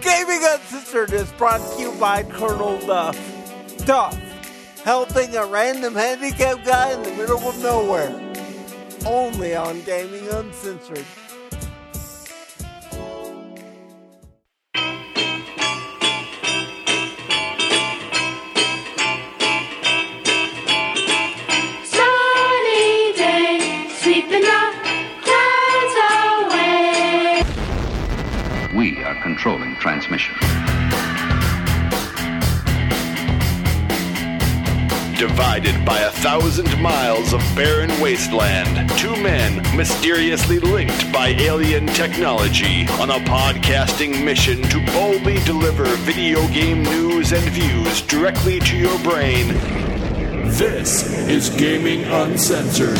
Gaming Uncensored is brought to you by Colonel Duff. Duff, helping a random handicapped guy in the middle of nowhere. Only on Gaming Uncensored. Sunny day, sweeping the clouds away. We are controlling transmission. Divided by 1,000 miles of barren wasteland, two men mysteriously linked by alien technology on a podcasting mission to boldly deliver video game news and views directly to your brain. This is Gaming Uncensored.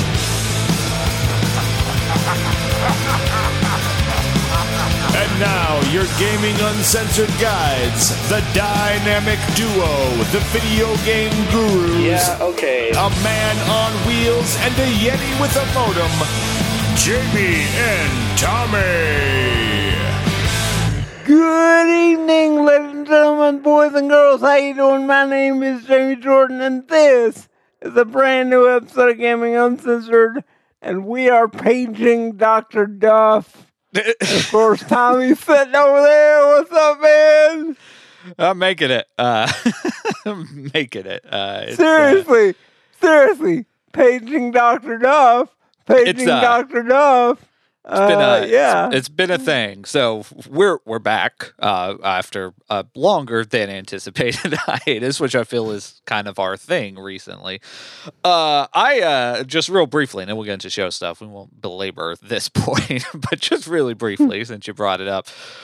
And now, your Gaming Uncensored guides, the dynamic duo, the video game gurus. Yeah, okay. A man on wheels and a Yeti with a modem, Jamie and Tommy. Good evening, ladies and gentlemen, boys and girls. How you doing? My name is Jamie Jordan, and this is a brand new episode of Gaming Uncensored, and we are paging Dr. Duff. Of course, Tommy's sitting over there. What's up, man? I'm making it. I'm making it. Seriously, paging Dr. Duff. Paging Dr. Duff. It's been a thing. So we're back after a longer than anticipated hiatus, which I feel is kind of our thing recently. I just real briefly, and then we'll get into show stuff. We won't belabor this point, but just really briefly, since you brought it up,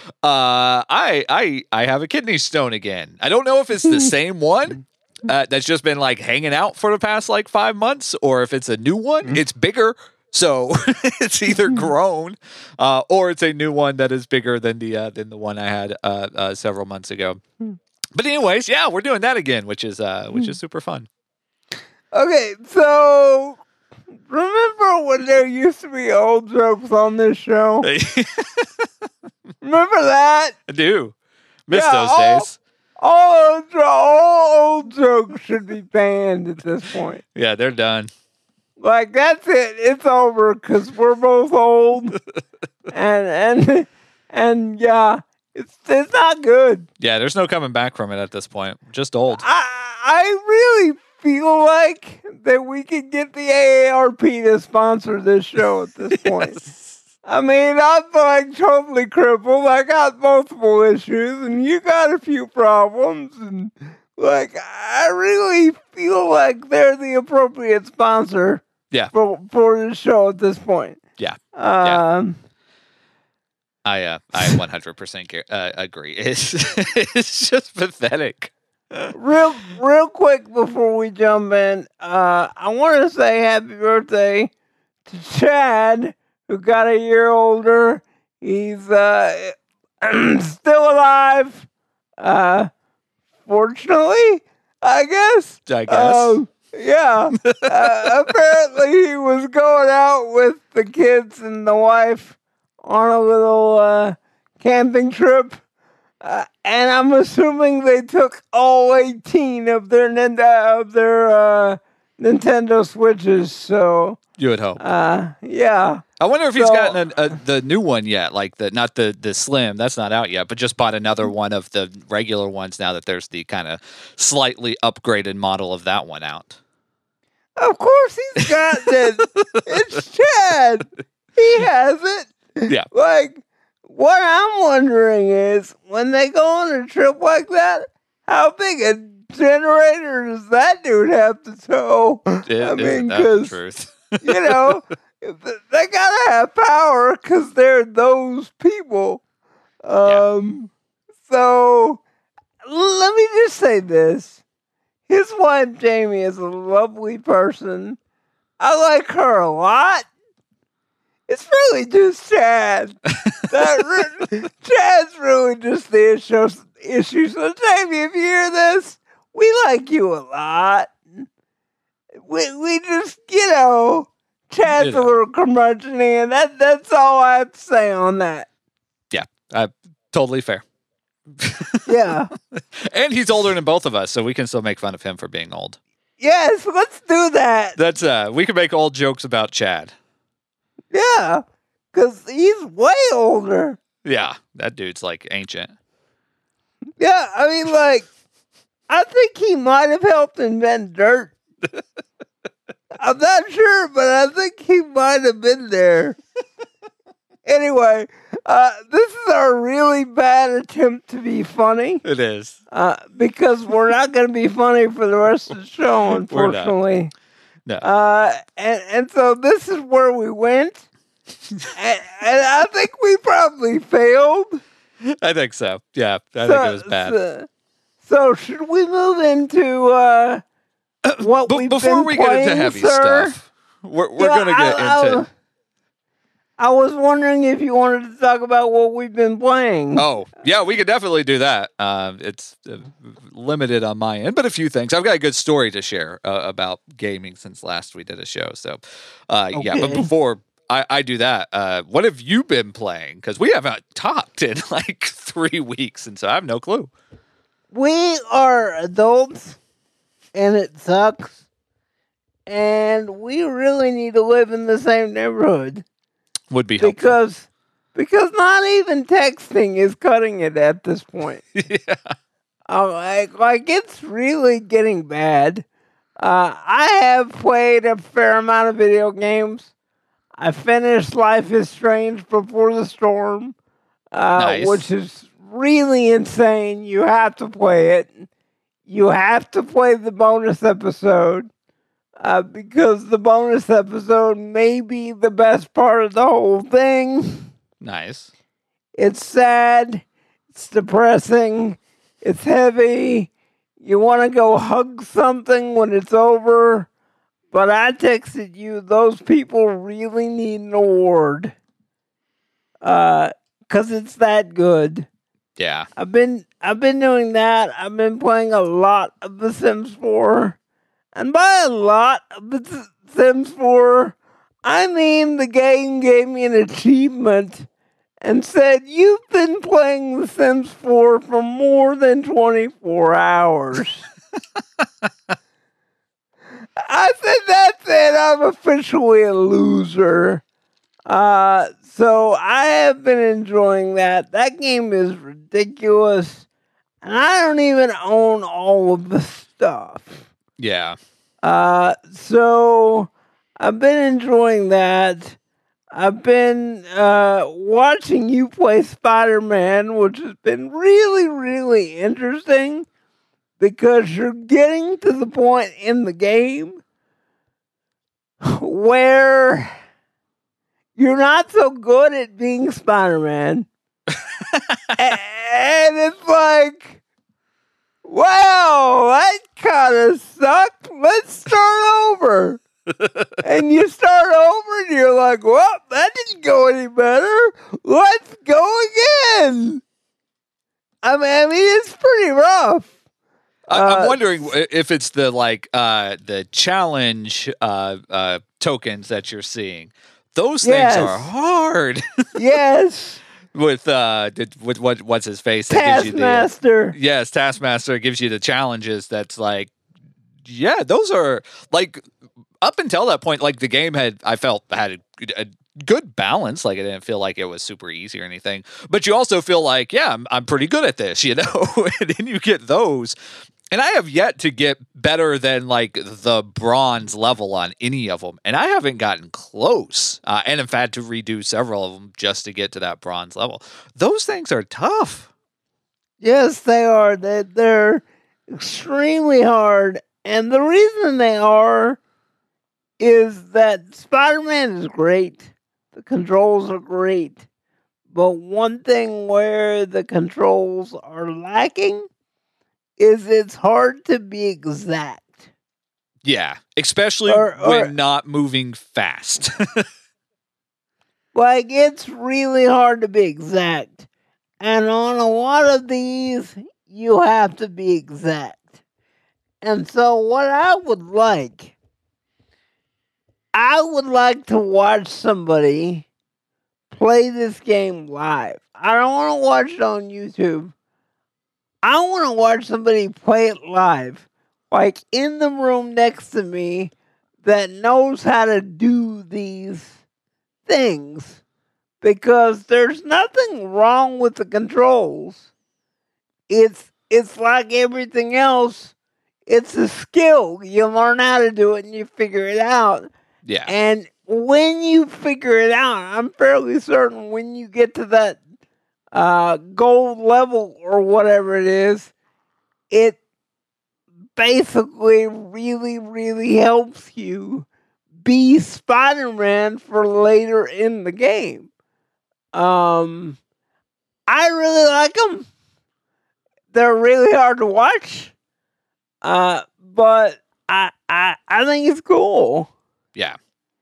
I have a kidney stone again. I don't know if it's the same one. That's just been like hanging out for the past like 5 months, or if it's a new one. It's bigger. So it's either grown, or it's a new one that is bigger than the one I had several months ago. But anyways, yeah, we're doing that again, which is super fun. Okay, so remember when there used to be old jokes on this show? Remember that? I do. Miss those days. All old jokes should be banned at this point. Yeah, they're done. Like, that's it. It's over because we're both old, and yeah, it's not good. Yeah, there's no coming back from it at this point. Just old. I really feel like that we could get the AARP to sponsor this show at this point. Yes. I mean, I'm like totally crippled. I got multiple issues, and you got a few problems, and like I really feel like they're the appropriate sponsor. Yeah. For the show at this point. Yeah. Yeah. I 100% agree. It's just pathetic. Real quick before we jump in, I want to say happy birthday to Chad, who got a year older. He's still alive. Fortunately, I guess. Yeah. Apparently he was going out with the kids and the wife on a little camping trip. And I'm assuming they took all 18 of their Nintendo Switches. So you would hope. Yeah. I wonder if he's gotten the new one yet, like not the Slim. That's not out yet, but just bought another one of the regular ones now that there's the kind of slightly upgraded model of that one out. Of course he's got it. It's Chad. He has it. Yeah. Like, what I'm wondering is, when they go on a trip like that, how big a generator does that dude have to tow? I mean, because, you know, they gotta have power because they're those people. So, let me just say this. His wife, Jamie, is a lovely person. I like her a lot. It's really just Chad. Chad's really just the issue. So, Jamie, if you hear this, we like you a lot. We just, Chad's a little curmudgeon, and that's all I have to say on that. Yeah, totally fair. Yeah. And he's older than both of us, so we can still make fun of him for being old. Yes, let's do that. That's we can make old jokes about Chad. Yeah, because he's way older. Yeah, that dude's like ancient. Yeah, I mean, like, I think he might have helped invent dirt. I'm not sure, but I think he might have been there. Anyway, this is our really bad attempt to be funny. It is. Because we're not going to be funny for the rest of the show, unfortunately. No. And so this is where we went. and I think we probably failed. I think so. Yeah, I think it was bad. So should we move into what we've before been we playing, get into heavy sir? stuff? We're going to get into... I was wondering if you wanted to talk about what we've been playing. Oh, yeah, we could definitely do that. It's limited on my end, but a few things. I've got a good story to share about gaming since last we did a show. So, yeah, but before I do that, what have you been playing? Because we haven't talked in like 3 weeks, and so I have no clue. We are adults, and it sucks, and we really need to live in the same neighborhood. Would be helpful. Because not even texting is cutting it at this point. Yeah. Like it's really getting bad. I have played a fair amount of video games. I finished Life is Strange Before the Storm, Nice. which is really insane. You have to play it. You have to play the bonus episode. Because the bonus episode may be the best part of the whole thing. Nice. It's sad. It's depressing. It's heavy. You want to go hug something when it's over. But I texted you, those people really need an award. Because it's that good. Yeah. I've been doing that. I've been playing a lot of The Sims 4. And by a lot of The Sims 4, I mean the game gave me an achievement and said, you've been playing The Sims 4 for more than 24 hours. I said, that's it. I'm officially a loser. So I have been enjoying that. That game is ridiculous. And I don't even own all of the stuff. Yeah. So I've been enjoying that. I've been watching you play Spider-Man, which has been really, really interesting because you're getting to the point in the game where you're not so good at being Spider-Man. And it's like, wow, that kind of sucked. Let's start over. And you start over and you're like, well, that didn't go any better. Let's go again. I mean, it's pretty rough. I'm wondering if it's the the challenge tokens that you're seeing. Those things are hard. Yes. With what's his face? Taskmaster. Yes, Taskmaster gives you the challenges. That's like, yeah, those are like up until that point, like the game I felt had a good balance. Like it didn't feel like it was super easy or anything. But you also feel like, yeah, I'm pretty good at this, you know. And then you get those. And I have yet to get better than like the bronze level on any of them. And I haven't gotten close. And I've had to redo several of them just to get to that bronze level. Those things are tough. Yes, they are. They're extremely hard. And the reason they are is that Spider-Man is great. The controls are great. But one thing where the controls are lacking is it's hard to be exact. Yeah, especially when not moving fast. Like, it's really hard to be exact. And on a lot of these, you have to be exact. And so what I would like to watch somebody play this game live. I don't want to watch it on YouTube. I want to watch somebody play it live, like in the room next to me that knows how to do these things, because there's nothing wrong with the controls. It's like everything else. It's a skill. You learn how to do it and you figure it out. Yeah. And when you figure it out, I'm fairly certain when you get to that gold level or whatever it is, it basically really, really helps you be Spider-Man for later in the game. I really like them. They're really hard to watch, but I think it's cool. Yeah.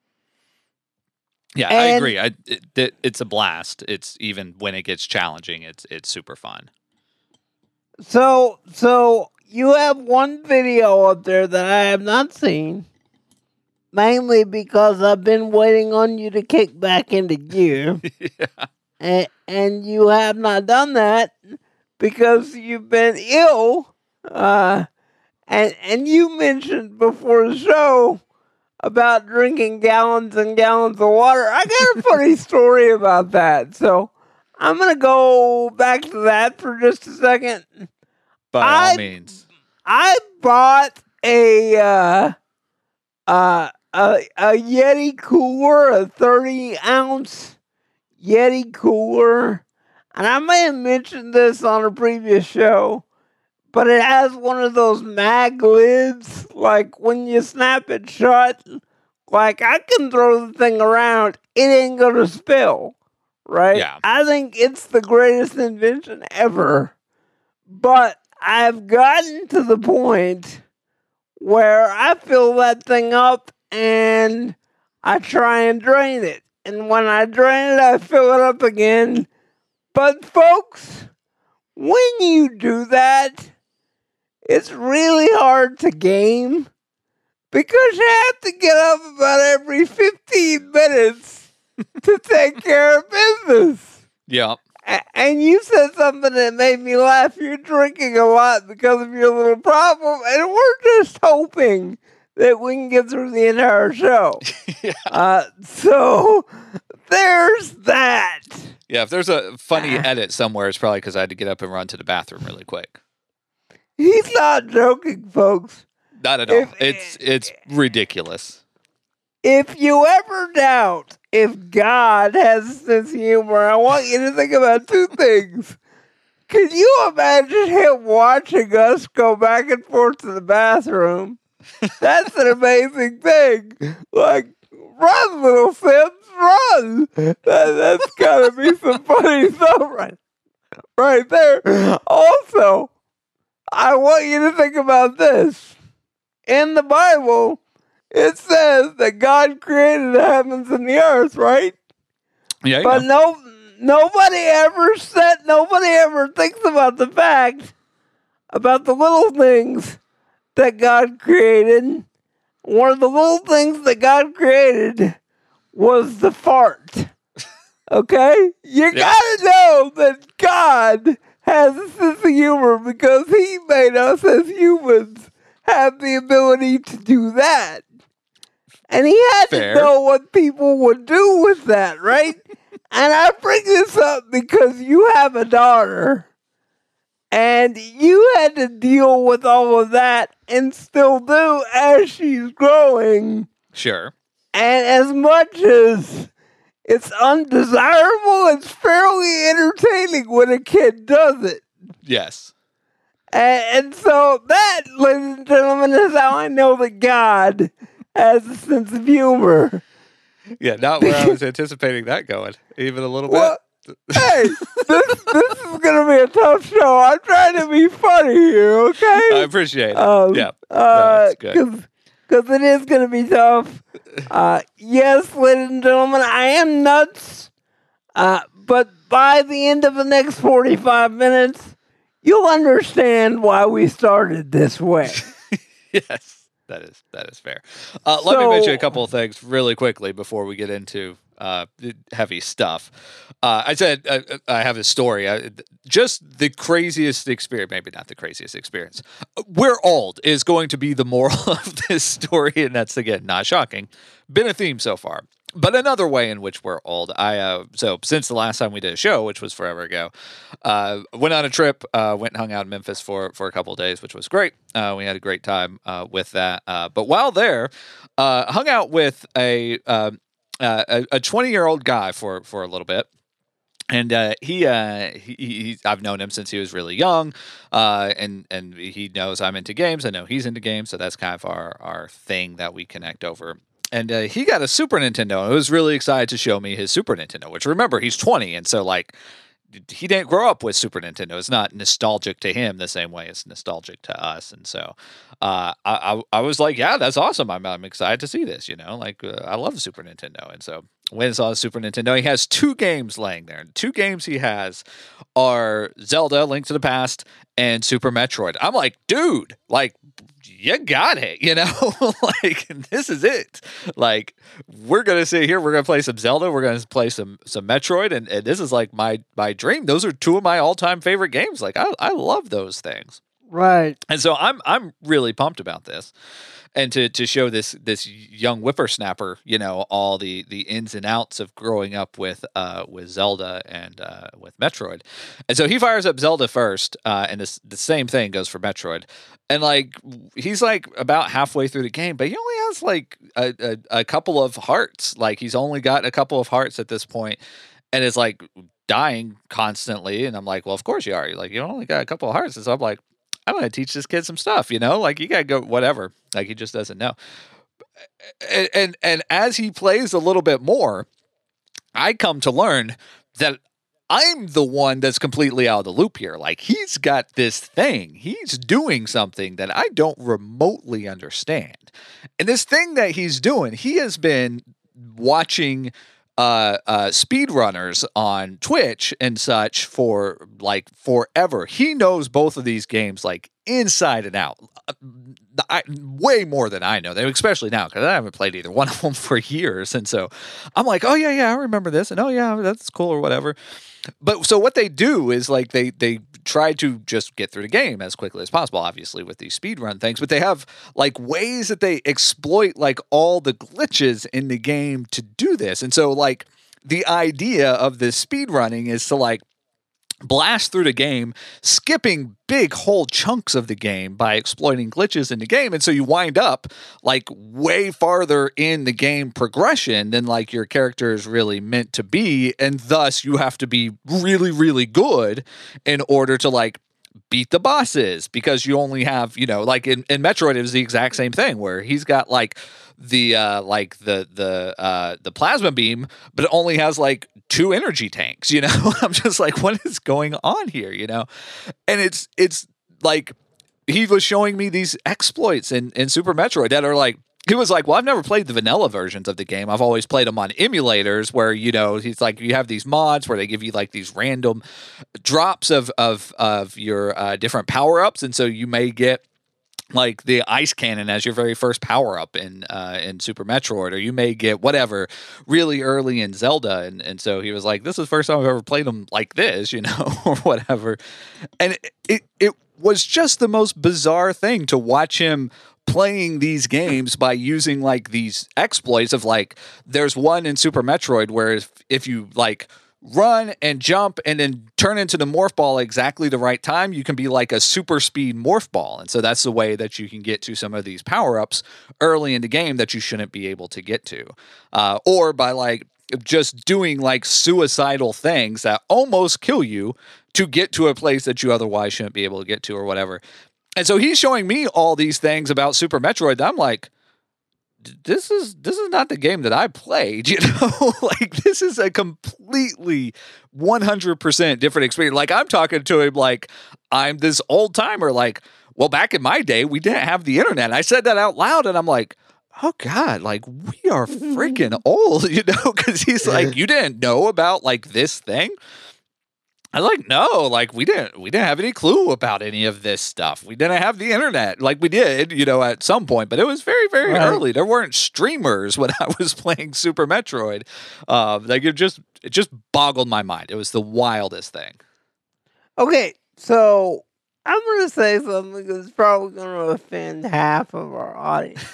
Yeah, I agree. It's a blast. It's even when it gets challenging, it's super fun. So you have one video up there that I have not seen, mainly because I've been waiting on you to kick back into gear. Yeah. And you have not done that because you've been ill. And you mentioned before the show about drinking gallons and gallons of water. I got a funny story about that. So I'm going to go back to that for just a second. By all means. I bought a Yeti cooler, a 30-ounce Yeti cooler. And I may have mentioned this on a previous show, but it has one of those mag lids, like when you snap it shut, like I can throw the thing around, it ain't gonna spill, right? Yeah. I think it's the greatest invention ever. But I've gotten to the point where I fill that thing up and I try and drain it. And when I drain it, I fill it up again. But folks, when you do that, it's really hard to game because you have to get up about every 15 minutes to take care of business. Yeah. And you said something that made me laugh. You're drinking a lot because of your little problem, and we're just hoping that we can get through the entire show. Yeah. So there's that. Yeah, if there's a funny edit somewhere, it's probably because I had to get up and run to the bathroom really quick. He's not joking, folks. Not at all. It's ridiculous. If you ever doubt if God has a sense of humor, I want you to think about two things. Can you imagine him watching us go back and forth to the bathroom? That's an amazing thing. Like, run, little Sims, run. That's got to be some funny stuff right there. Also, I want you to think about this. In the Bible, it says that God created the heavens and the earth, right? Yeah. But nobody ever thinks about the fact about the little things that God created. One of the little things that God created was the fart. Okay? You gotta know that God has a sense of humor because he made us as humans have the ability to do that. And he had to know what people would do with that, right? And I bring this up because you have a daughter. And you had to deal with all of that and still do as she's growing. Sure. And as much as it's undesirable, it's fairly entertaining when a kid does it. Yes. And so that, ladies and gentlemen, is how I know that God has a sense of humor. Yeah, not where I was anticipating that going, even a little bit. Hey, this is going to be a tough show. I'm trying to be funny here, okay? I appreciate it. Yeah. That's good. Because it is going to be tough. Yes, ladies and gentlemen, I am nuts. But by the end of the next 45 minutes, you'll understand why we started this way. Yes. That is fair. Let me mention a couple of things really quickly before we get into heavy stuff. I said I have a story. Just the craziest experience, maybe not the craziest experience. We're old is going to be the moral of this story, and that's, again, not shocking. Been a theme so far. But another way in which we're old, so since the last time we did a show, which was forever ago, went on a trip, went and hung out in Memphis for a couple of days, which was great. We had a great time with that. But while there, hung out with a 20-year-old guy for a little bit. And he I've known him since he was really young, and he knows I'm into games. I know he's into games, so that's kind of our thing that we connect over. And he got a Super Nintendo and was really excited to show me his Super Nintendo, which, remember, he's 20. And so, like, he didn't grow up with Super Nintendo. It's not nostalgic to him the same way it's nostalgic to us. And so I was like, yeah, that's awesome. I'm excited to see this, like I love the Super Nintendo. And so when I saw the Super Nintendo, he has 2 games laying there. And 2 games he has are Zelda, Link to the Past, and Super Metroid. I'm like, dude, like, you got it, like, this is it. Like, we're going to sit here, we're going to play some Zelda, we're going to play some Metroid, and this is like my dream. Those are 2 of my all-time favorite games. Like, I love those things. Right. And so I'm really pumped about this. And to show this young whippersnapper, all the ins and outs of growing up with Zelda and with Metroid. And so he fires up Zelda first, and the same thing goes for Metroid. And like he's like about halfway through the game, but he only has like a couple of hearts. Like he's only got a couple of hearts at this point, and is like dying constantly. And I'm like, well, of course you are. You're like, you only got a couple of hearts. And so I'm like, I'm going to teach this kid some stuff, like you got to go whatever. Like he just doesn't know. And as he plays a little bit more, I come to learn that I'm the one that's completely out of the loop here. Like he's got this thing. He's doing something that I don't remotely understand. And this thing that he's doing, he has been watching speedrunners on Twitch and such for like forever. He knows both of these games like inside and out. Way more than I know, especially now because I haven't played either one of them for years. And so I'm like, oh yeah, I remember this, and oh yeah, that's cool or whatever. But so what they do is like they try to just get through the game as quickly as possible, obviously with these speedrun things, but they have like ways that they exploit like all the glitches in the game to do this. And so like the idea of this speedrunning is to like blast through the game, skipping big whole chunks of the game by exploiting glitches in the game. And so you wind up like way farther in the game progression than like your character is really meant to be. And thus you have to be really, really good in order to like beat the bosses, because you only have, like in Metroid, it was the exact same thing where he's got like the plasma beam, but it only has like 2 energy tanks, I'm just like, what is going on here, And it's like he was showing me these exploits in Super Metroid that are like, he was like, well, I've never played the vanilla versions of the game. I've always played them on emulators where, he's like, you have these mods where they give you like these random drops of your different power-ups. And so you may get like the ice cannon as your very first power-up in Super Metroid, or you may get whatever really early in Zelda. And so he was like, this is the first time I've ever played them like this, or whatever. And it was just the most bizarre thing to watch him playing these games by using like these exploits of like, there's one in Super Metroid where if you like run and jump and then turn into the morph ball exactly the right time, you can be like a super speed morph ball. And so that's the way that you can get to some of these power-ups early in the game that you shouldn't be able to get to. Or by like just doing like suicidal things that almost kill you to get to a place that you otherwise shouldn't be able to get to or whatever. And so he's showing me all these things about Super Metroid that I'm like, this is not the game that I played, like this is a completely 100% different experience. Like I'm talking to him like I'm this old timer, like, well, back in my day, we didn't have the internet. I said that out loud and I'm like, oh God, like we are freaking old, because he's like, you didn't know about like this thing. I was like, no, like we didn't have any clue about any of this stuff. We didn't have the internet. Like we did, at some point, but it was very, very early. There weren't streamers when I was playing Super Metroid. Like it just boggled my mind. It was the wildest thing. Okay, so I'm going to say something that's probably going to offend half of our audience.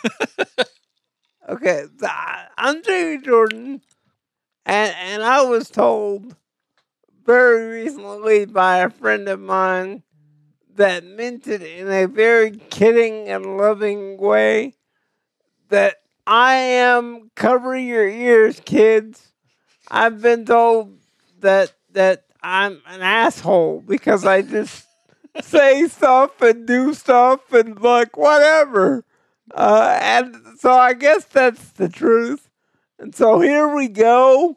Okay, so I'm Jamie Jordan, and I was told very recently by a friend of mine that meant it in a very kidding and loving way that I am, cover your ears, kids. I've been told that I'm an asshole because I just say stuff and do stuff and like whatever. And so I guess that's the truth. And so here we go.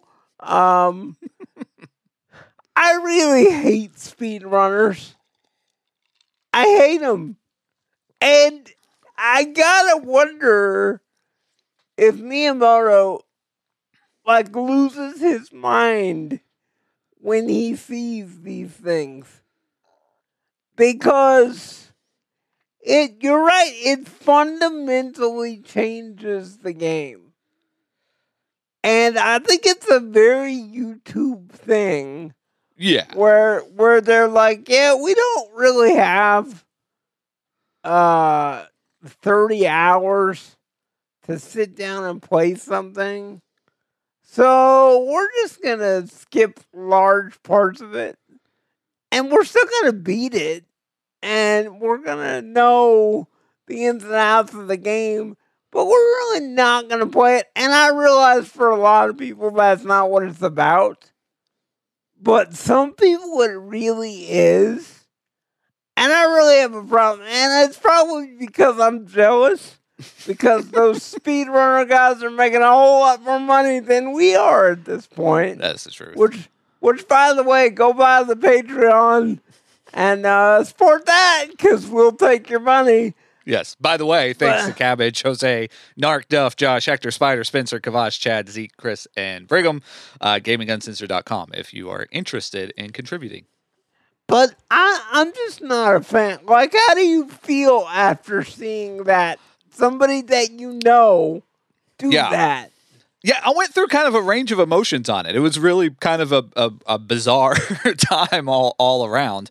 I really hate speedrunners. I hate them. And I gotta wonder if Miyamoto, like, loses his mind when he sees these things. Because you're right, it fundamentally changes the game. And I think it's a very YouTube thing. Yeah. Where they're like, yeah, we don't really have 30 hours to sit down and play something. So we're just going to skip large parts of it. And we're still going to beat it. And we're going to know the ins and outs of the game. But we're really not going to play it. And I realize for a lot of people that's not what it's about. But some people it really is. And I really have a problem. And it's probably because I'm jealous. Because those speedrunner guys are making a whole lot more money than we are at this point. That's the truth. Which, by the way, go buy the Patreon and support that because we'll take your money. Yes. By the way, thanks to Cabbage, Jose, Narc, Duff, Josh, Hector, Spider, Spencer, Kavash, Chad, Zeke, Chris, and Brigham. GamingUncensored.com if you are interested in contributing. But I'm just not a fan. Like, how do you feel after seeing that? Somebody that you know do that. Yeah, I went through kind of a range of emotions on it. It was really kind of a bizarre time all around.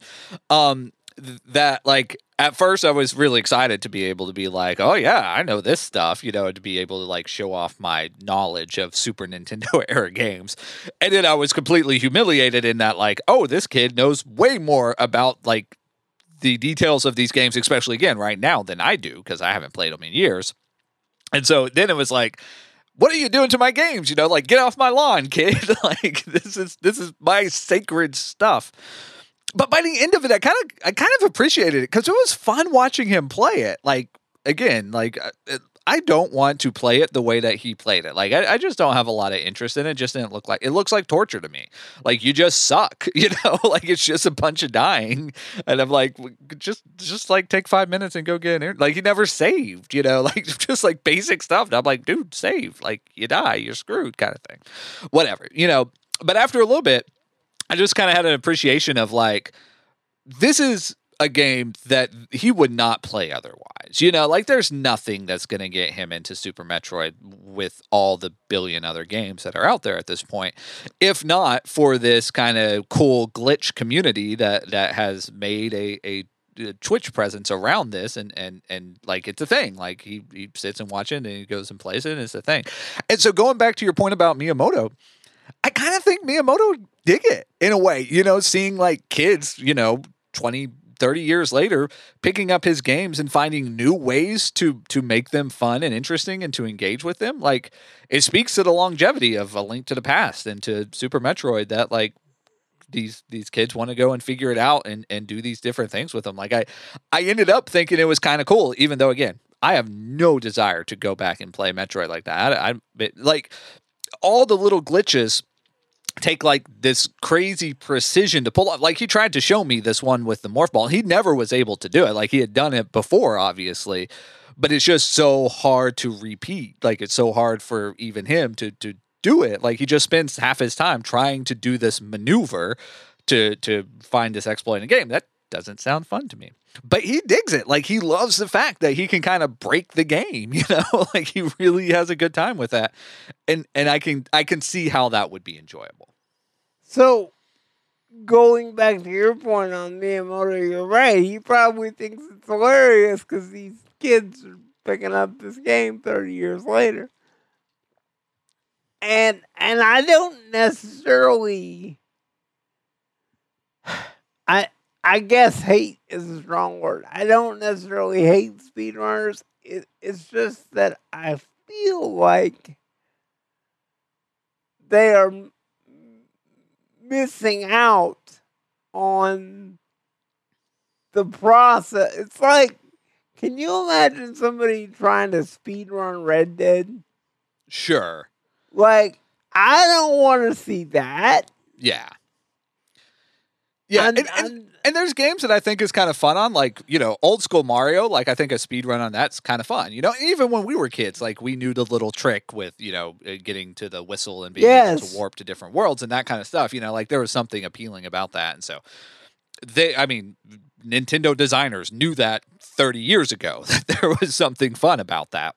That, like, at first I was really excited to be able to be like, oh yeah, I know this stuff, to be able to like show off my knowledge of Super Nintendo era games. And then I was completely humiliated in that, like, oh, this kid knows way more about like the details of these games, especially again right now, than I do because I haven't played them in years. And so then it was like, what are you doing to my games? Like, get off my lawn, kid. Like, this is my sacred stuff. But by the end of it, I kind of appreciated it because it was fun watching him play it. Like, again, like, I don't want to play it the way that he played it. Like, I just don't have a lot of interest in it. It just didn't look like, it looks like torture to me. Like, you just suck, like it's just a bunch of dying. And I'm like, just like take 5 minutes and go get in here. Like, he never saved, like just like basic stuff. And I'm like, dude, save. Like, you die, you're screwed kind of thing. Whatever, but after a little bit, I just kind of had an appreciation of like, this is a game that he would not play otherwise. Like there's nothing that's going to get him into Super Metroid with all the billion other games that are out there at this point, if not for this kind of cool glitch community that has made a Twitch presence around this and like it's a thing. Like he sits and watches it and he goes and plays it and it's a thing. And so going back to your point about Miyamoto, I kind of think Miyamoto dig it in a way, seeing like kids, 20, 30 years later, picking up his games and finding new ways to make them fun and interesting and to engage with them. Like, it speaks to the longevity of A Link to the Past and to Super Metroid that like these kids want to go and figure it out and do these different things with them. Like I ended up thinking it was kind of cool, even though again, I have no desire to go back and play Metroid like that. I like all the little glitches take like this crazy precision to pull off. Like he tried to show me this one with the morph ball. He never was able to do it. Like he had done it before, obviously, but it's just so hard to repeat. Like it's so hard for even him to do it. Like he just spends half his time trying to do this maneuver to find this exploit in a game. That doesn't sound fun to me. But he digs it. Like, he loves the fact that he can kind of break the game, you know? Like, he really has a good time with that. And I can see how that would be enjoyable. So, going back to your point on Miyamoto, you're right. He probably thinks it's hilarious because these kids are picking up this game 30 years later. And I don't necessarily... I guess hate is a strong word. I don't necessarily hate speedrunners. It's just that I feel like they are missing out on the process. It's like, can you imagine somebody trying to speedrun Red Dead? Sure. Like, I don't want to see that. Yeah. Yeah, and there's games that I think is kind of fun on, like, you know, old school Mario. Like, I think a speed run on that's kind of fun. You know, even when we were kids, like, we knew the little trick with, you know, getting to the whistle and being able to warp to different worlds and that kind of stuff. You know, like, there was something appealing about that. And so Nintendo designers knew that 30 years ago, that there was something fun about that.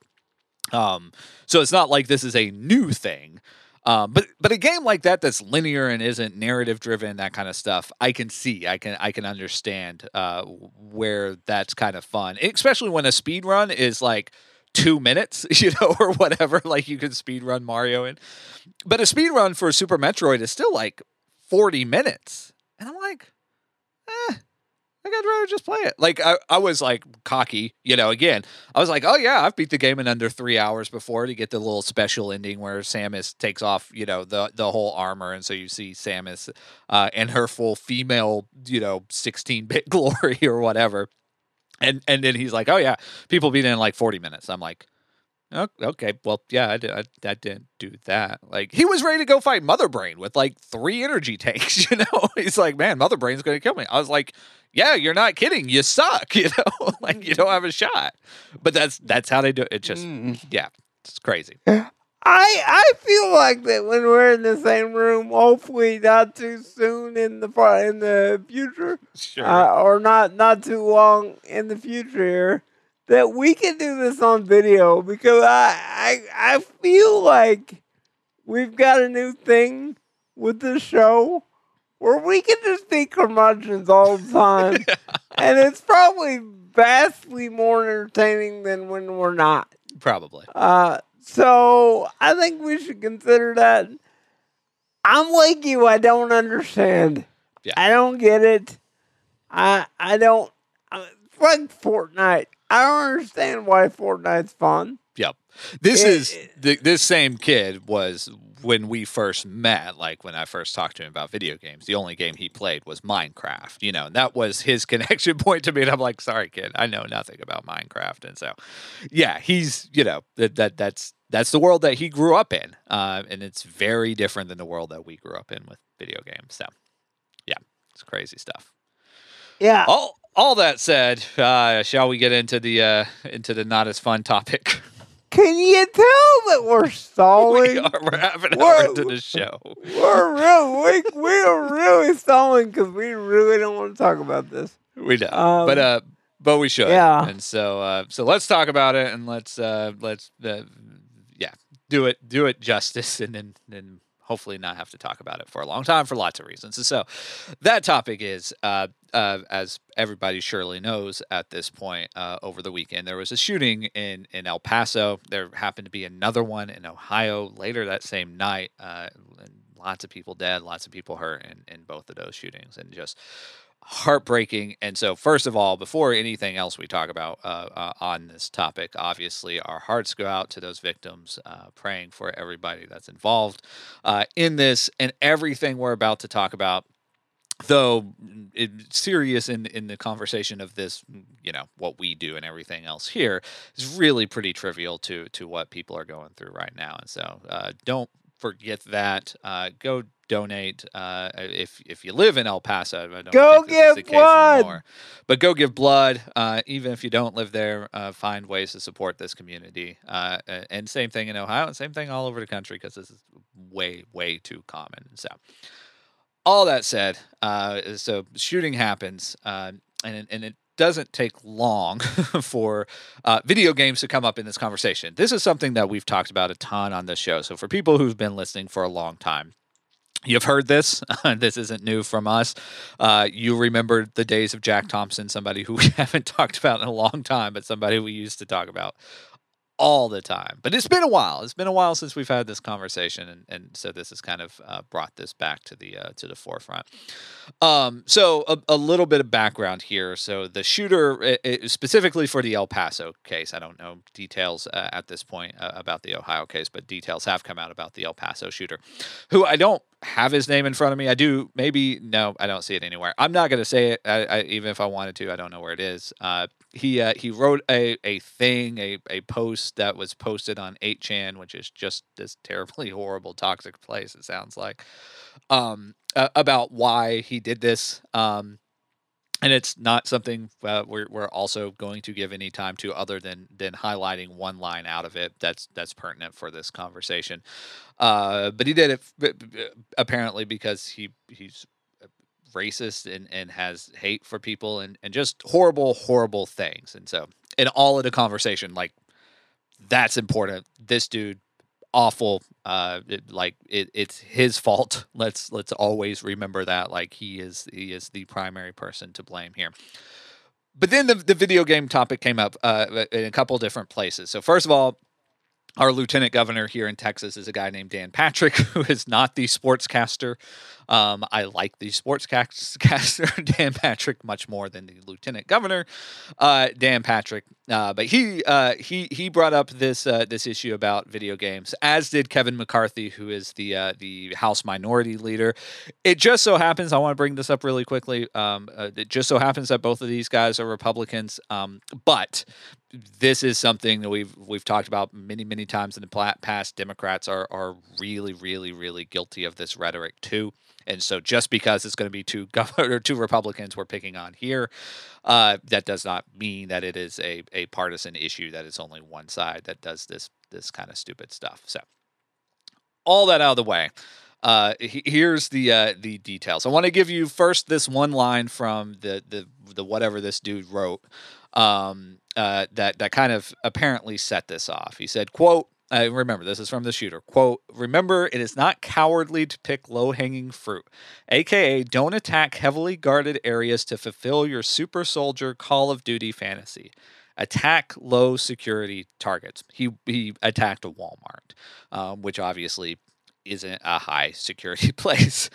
So it's not like this is a new thing. But a game like that that's linear and isn't narrative driven, that kind of stuff, I can see, I can understand where that's kind of fun, especially when a speed run is like 2 minutes, you know, or whatever. Like, you can speed run Mario in, but a speed run for Super Metroid is still like 40 minutes, and I'm like, I'd rather just play it. Like, I was like cocky, you know, again, I was like, oh yeah, I've beat the game in under 3 hours before to get the little special ending where Samus takes off, you know, the whole armor. And so you see Samus in her full female, you know, 16-bit glory or whatever. And then he's like, oh yeah, people beat it in like 40 minutes. I'm like, okay, well, yeah, I didn't do that. Like, he was ready to go fight Mother Brain with like 3 energy tanks, you know? He's like, man, Mother Brain's going to kill me. I was like, yeah, you're not kidding. You suck, you know? Like, you don't have a shot. But that's how they do it. It just, yeah, it's crazy. I feel like that when we're in the same room, hopefully not too soon in the future, sure. Or not too long in the future here, that we can do this on video, because I feel like we've got a new thing with the show where we can just be curmudgeons all the time. And it's probably vastly more entertaining than when we're not. Probably. So I think we should consider that. I'm like you. I don't understand. Yeah. I don't get it. I don't. It's like Fortnite. I don't understand why Fortnite's fun. Yep. This same kid was, when we first met, like when I first talked to him about video games, the only game he played was Minecraft, you know, and that was his connection point to me. And I'm like, sorry, kid, I know nothing about Minecraft. And so, yeah, he's, you know, that's the world that he grew up in. And it's very different than the world that we grew up in with video games. So, yeah, it's crazy stuff. Yeah. All that said, shall we get into the not as fun topic? Can you tell that we're stalling? We're half an hour into the show. We are really stalling because we really don't want to talk about this. We don't, but we should. Yeah. And so let's talk about it, and let's do it justice, and then hopefully not have to talk about it for a long time for lots of reasons. And so that topic is, as everybody surely knows at this point, over the weekend, there was a shooting in El Paso. There happened to be another one in Ohio later that same night. And lots of people dead, lots of people hurt in both of those shootings, and just heartbreaking. And so, first of all, before anything else we talk about on this topic, obviously our hearts go out to those victims, praying for everybody that's involved in this, and everything we're about to talk about, though it's serious in the conversation of this, you know, what we do and everything else here, is really pretty trivial to what people are going through right now. And so don't forget that. Go donate if you live in El Paso. I don't go think this is the give case blood anymore. But go give blood. Even if you don't live there, find ways to support this community. And same thing in Ohio, and same thing all over the country, because this is way too common. So all that said, so shooting happens, and it doesn't take long for video games to come up in this conversation. This is something that we've talked about a ton on this show. So for people who've been listening for a long time, you've heard this. This isn't new from us. You remember the days of Jack Thompson, somebody who we haven't talked about in a long time, but somebody we used to talk about all the time. But it's been a while. It's been a while since we've had this conversation, and so this has kind of brought this back to the forefront. So a little bit of background here. So the shooter, specifically for the El Paso case, I don't know details at this point about the Ohio case, but details have come out about the El Paso shooter, who I don't have his name in front of me. I do, maybe, no, I don't see it anywhere. I'm not going to say it, even if I wanted to. I don't know where it is. He wrote a thing, a post that was posted on 8chan, which is just this terribly horrible, toxic place, it sounds like, about why he did this. And it's not something we're also going to give any time to, other than highlighting one line out of it that's pertinent for this conversation. But he did it apparently because he's racist and has hate for people and just horrible things. And so in all of the conversation, like, that's important. This dude, awful. It's his fault. Let's always remember that. Like, he is the primary person to blame here. But then the video game topic came up in a couple different places. So first of all, our lieutenant governor here in Texas is a guy named Dan Patrick, who is not the sportscaster. I like the sportscaster Dan Patrick much more than the lieutenant governor Dan Patrick. But he brought up this issue about video games, as did Kevin McCarthy, who is the House Minority Leader. It just so happens, I want to bring this up really quickly. It just so happens that both of these guys are Republicans, but this is something that we've talked about many times in the past. Democrats are really guilty of this rhetoric too. And so just because it's going to be two Republicans we're picking on here, that does not mean that it is a partisan issue, that it's only one side that does this kind of stupid stuff. So all that out of the way, here's the details. I want to give you first this one line from the whatever this dude wrote, that kind of apparently set this off. He said, quote, remember, this is from the shooter. Quote, "Remember, it is not cowardly to pick low-hanging fruit, aka don't attack heavily guarded areas to fulfill your super soldier Call of Duty fantasy. Attack low security targets." He attacked a Walmart, which obviously isn't a high security place.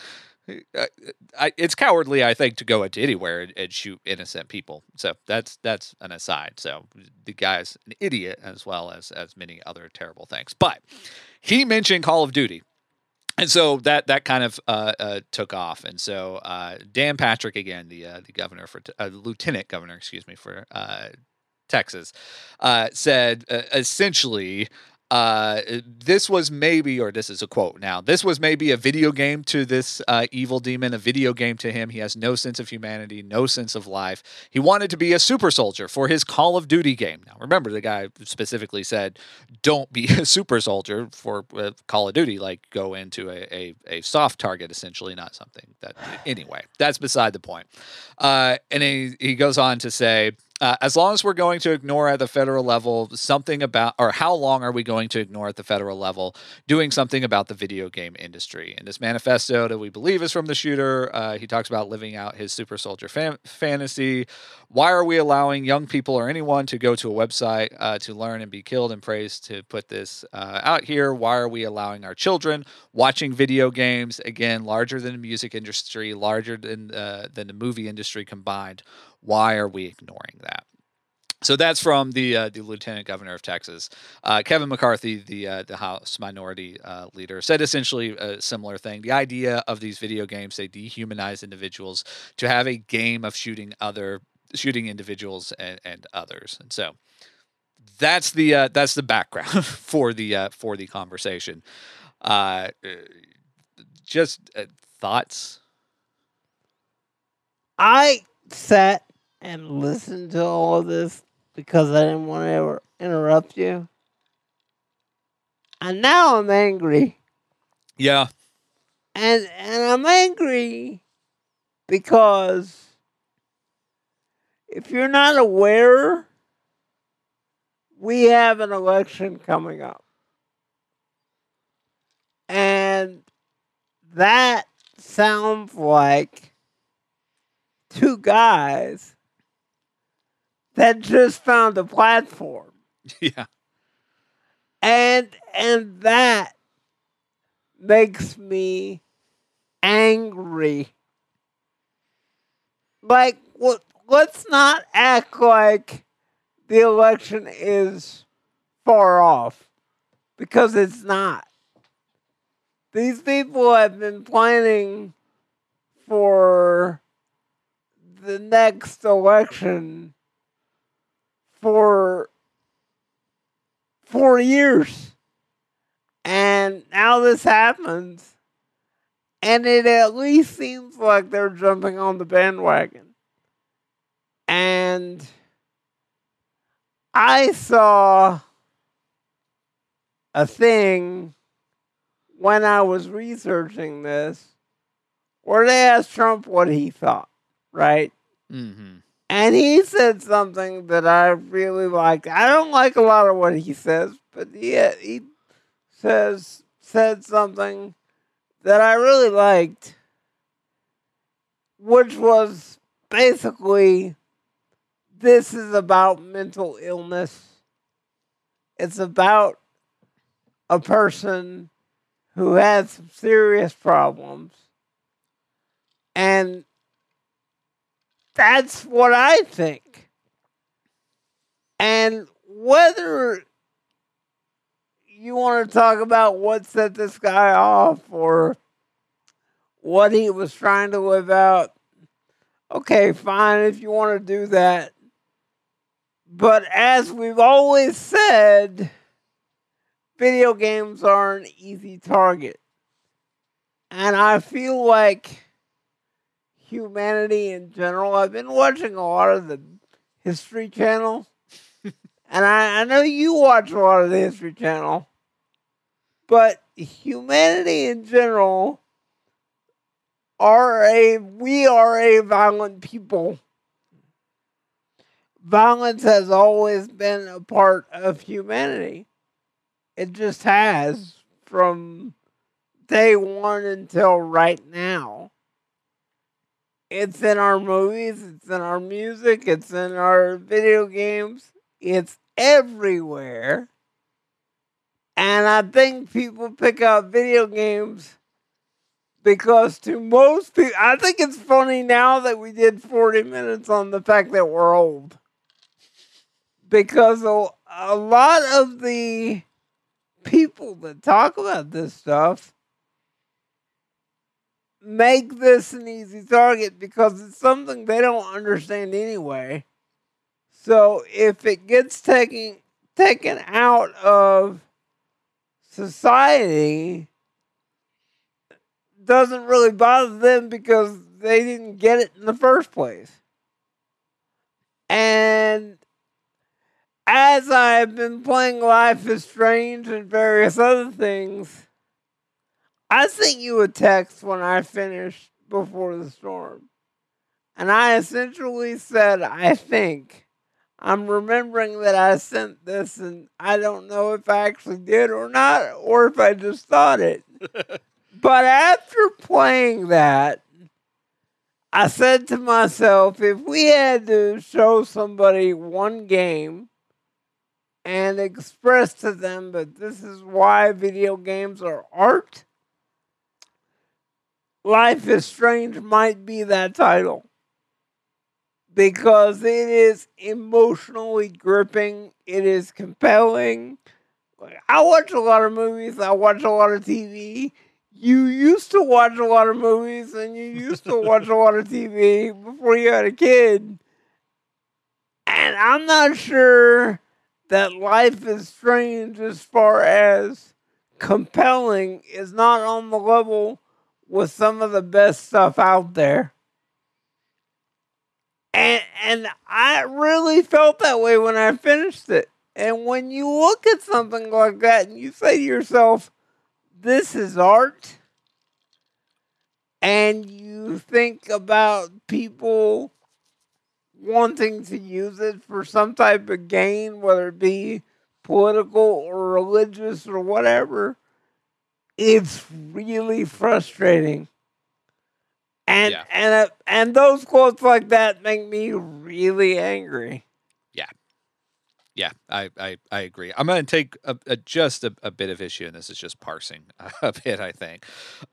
It's cowardly, I think, to go into anywhere and shoot innocent people. So that's an aside. So the guy's an idiot, as well as many other terrible things. But he mentioned Call of Duty, and so that kind of took off. And so Dan Patrick, again, the governor for lieutenant governor, for Texas, said essentially, this was maybe, or this is a quote now, this was maybe a video game to this evil demon, a video game to him. He has no sense of humanity, no sense of life. He wanted to be a super soldier for his Call of Duty game. Now, remember, the guy specifically said, don't be a super soldier for Call of Duty, like go into a soft target, essentially, not something that, anyway, that's beside the point. And he goes on to say, as long as we're going to ignore at the federal level how long are we going to ignore at the federal level doing something about the video game industry? In this manifesto that we believe is from the shooter, he talks about living out his super soldier fantasy. Why are we allowing young people or anyone to go to a website to learn and be killed and praised to put this out here? Why are we allowing our children watching video games, again, larger than the music industry, larger than the movie industry combined? Why are we ignoring that? So that's from the lieutenant governor of Texas. Kevin McCarthy, the House Minority Leader, said essentially a similar thing. The idea of these video games, they dehumanize individuals to have a game of shooting individuals and others. And so that's the background for the conversation. Just thoughts. I sat and listened to all of this because I didn't want to ever interrupt you. And now I'm angry. Yeah. And I'm angry because if you're not aware, we have an election coming up. And that sounds like two guys that just found a platform. Yeah. And that makes me angry. Like, let's not act like the election is far off, because it's not. These people have been planning for the next election for 4 years. And now this happens, and it at least seems like they're jumping on the bandwagon. And I saw a thing when I was researching this where they asked Trump what he thought, right? Mm-hmm. And he said something that I really liked. I don't like a lot of what he says, but he said something that I really liked, which was basically, this is about mental illness. It's about a person who has some serious problems. And that's what I think. And whether you want to talk about what set this guy off or what he was trying to live out, okay, fine if you want to do that. But as we've always said, video games are an easy target. And I feel like humanity in general, I've been watching a lot of the History Channel. And I know you watch a lot of the History Channel. But humanity in general, we are a violent people. Violence has always been a part of humanity. It just has from day one until right now. It's in our movies, it's in our music, it's in our video games. It's everywhere. And I think people pick up video games because to most people, I think it's funny now that we did 40 minutes on the fact that we're old. Because a lot of the people that talk about this stuff make this an easy target because it's something they don't understand anyway. So if it gets taken out of society, doesn't really bother them because they didn't get it in the first place. And as I've been playing Life is Strange and various other things, I sent you a text when I finished Before the Storm. And I essentially said, I think. I'm remembering that I sent this, and I don't know if I actually did or not, or if I just thought it. But after playing that, I said to myself, if we had to show somebody one game and express to them that this is why video games are art, Life is Strange might be that title. Because it is emotionally gripping. It is compelling. I watch a lot of movies. I watch a lot of TV. You used to watch a lot of movies and you used to watch a lot of TV before you had a kid. And I'm not sure that Life is Strange as far as compelling is not on the level with some of the best stuff out there. And I really felt that way when I finished it. And when you look at something like that and you say to yourself, this is art, and you think about people wanting to use it for some type of gain, whether it be political or religious or whatever, it's really frustrating. And those quotes like that make me really angry. Yeah, I agree. I'm going to take just a bit of issue, and this is just parsing a bit, I think.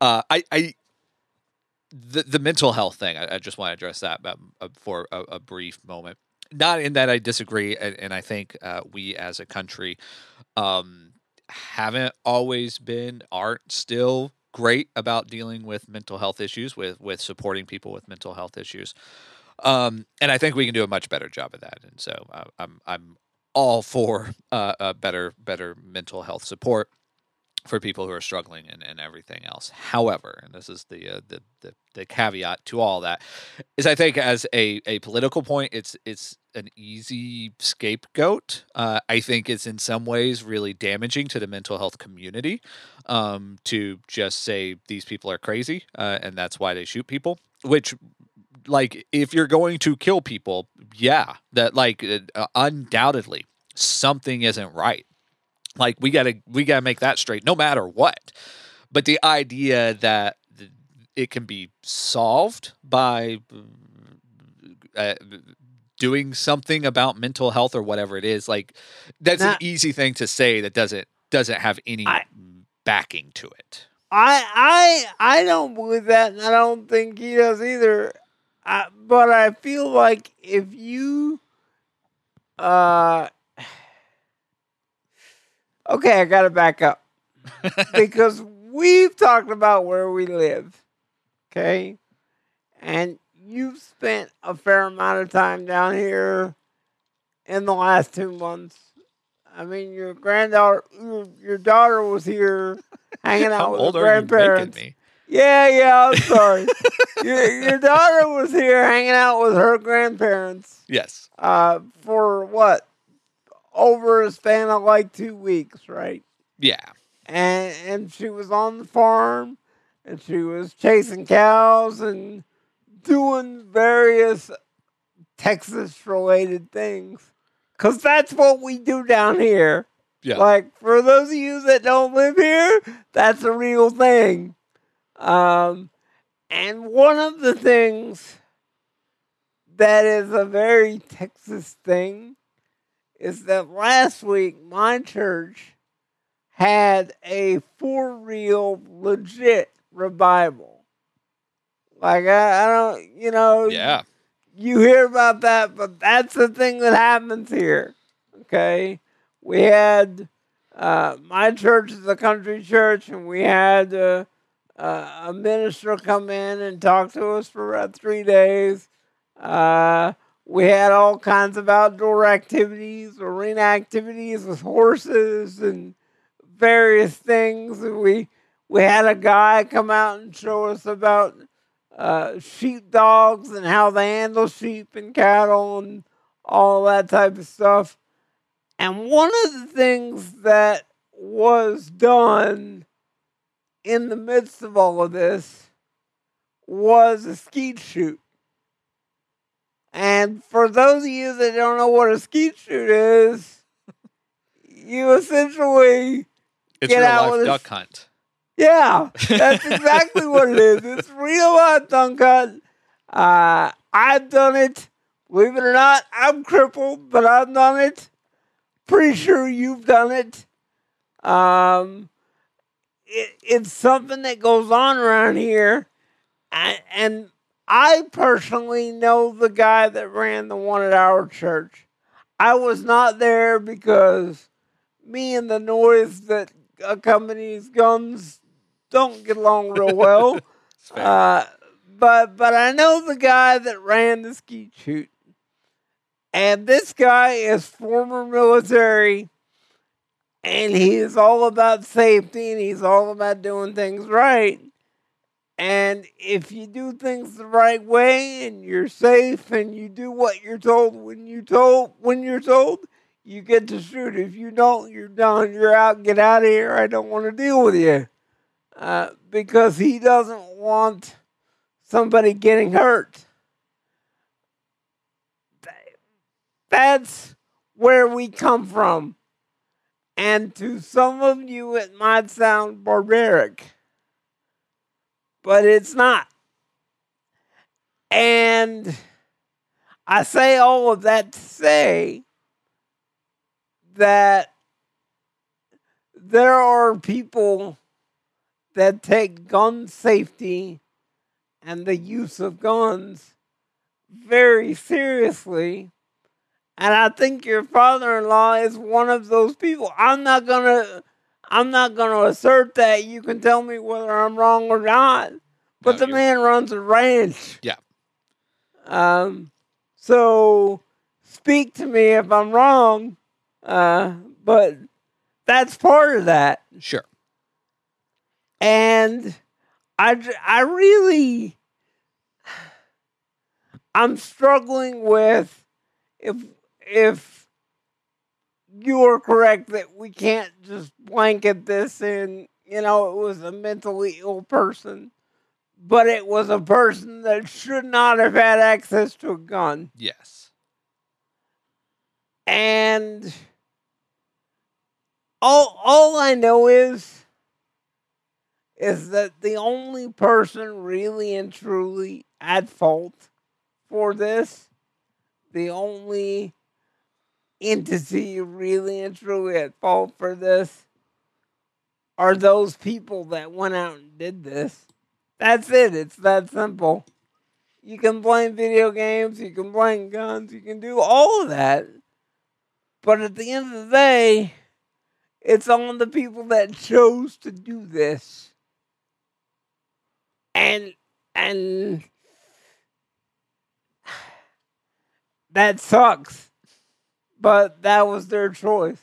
The mental health thing, I just want to address that for a brief moment. Not in that I disagree, and I think we as a country haven't always aren't still great about dealing with mental health issues, with supporting people with mental health issues. And I think we can do a much better job of that. And so I'm all for better mental health support for people who are struggling and everything else. However, and this is the caveat to all that, is I think as a political point, it's an easy scapegoat. I think it's in some ways really damaging to the mental health community to just say these people are crazy and that's why they shoot people, which, like, if you're going to kill people, yeah, that undoubtedly something isn't right. Like, we gotta make that straight, no matter what. But the idea that it can be solved by doing something about mental health or whatever it is, like, that's an easy thing to say that doesn't have any backing to it. I don't believe that, and I don't think he does either. But I feel like if you, okay, I got to back up because we've talked about where we live, okay, and you've spent a fair amount of time down here in the last 2 months. I mean, your daughter was here hanging out with her grandparents. Are you making me? Yeah, I'm sorry. your daughter was here hanging out with her grandparents. Yes. For what? Over a span of like 2 weeks, right? Yeah. And she was on the farm, and she was chasing cows and doing various Texas-related things. Because that's what we do down here. Yeah. Like, for those of you that don't live here, that's a real thing. And one of the things that is a very Texas thing is that last week my church had a for real, legit revival. Like, I don't, Yeah. You hear about that, but that's the thing that happens here. Okay? We had, my church is a country church, and we had a minister come in and talk to us for about 3 days. We had all kinds of outdoor activities, arena activities with horses and various things. And we had a guy come out and show us about sheepdogs and how they handle sheep and cattle and all that type of stuff. And one of the things that was done in the midst of all of this was a skeet shoot. And for those of you that don't know what a skeet shoot is, you essentially It's get real out life with duck hunt. Yeah, that's exactly what it is. It's real life duck hunt. I've done it. Believe it or not, I'm crippled, but I've done it. Pretty sure you've done it. It's something that goes on around here. And I personally know the guy that ran the one at our church. I was not there because me and the noise that accompanies guns don't get along real well. But I know the guy that ran the skeet shoot. And this guy is former military, and he is all about safety, and he's all about doing things right. And if you do things the right way, and you're safe, and you do what you're told when you're told, you get to shoot. If you don't, you're done. You're out. Get out of here. I don't want to deal with you. Because he doesn't want somebody getting hurt. That's where we come from. And to some of you, it might sound barbaric, but it's not. And I say all of that to say that there are people that take gun safety and the use of guns very seriously. And I think your father-in-law is one of those people. I'm not gonna assert that. You can tell me whether I'm wrong or not. But the man runs a ranch. Yeah. So speak to me if I'm wrong. But that's part of that. Sure. And I really, I'm struggling with if you are correct that we can't just blanket this in, it was a mentally ill person, but it was a person that should not have had access to a gun. Yes. And all I know is that the only person really and truly at fault for this, the only entity really and truly at fault for this, are those people that went out and did this. That's it. It's that simple. You can blame video games, you can blame guns, you can do all of that. But at the end of the day, it's on the people that chose to do this. And that sucks. But that was their choice.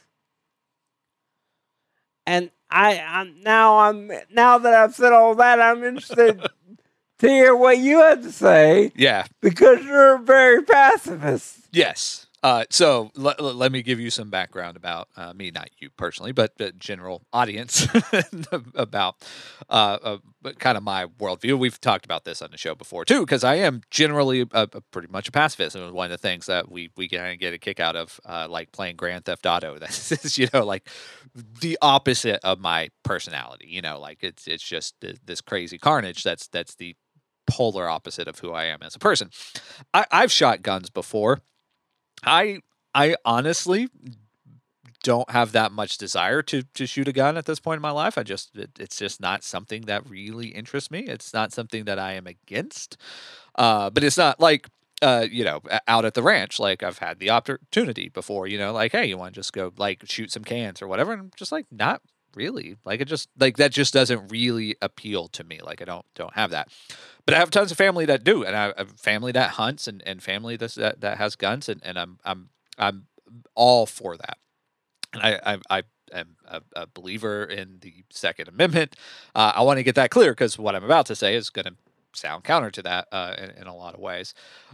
And now that I've said all that, I'm interested to hear what you have to say. Yeah. Because you're a very pacifist. Yes. So let me give you some background about me, not you personally, but the general audience about kind of my worldview. We've talked about this on the show before too, because I am generally pretty much a pacifist. And one of the things that we kind of get a kick out of, like playing Grand Theft Auto, that is, like the opposite of my personality. Like it's just this crazy carnage. That's the polar opposite of who I am as a person. I've shot guns before. I honestly don't have that much desire to shoot a gun at this point in my life. It's just not something that really interests me. It's not something that I am against. But it's not like, out at the ranch, like I've had the opportunity before, like, hey, you want to just go like shoot some cans or whatever. And I'm just like, not really. Like that just doesn't really appeal to me. Like I don't have that. But I have tons of family that do, and I have family that hunts and family that has guns, and I'm all for that. And I am a believer in the Second Amendment. I want to get that clear because what I'm about to say is going to sound counter to that in a lot of ways.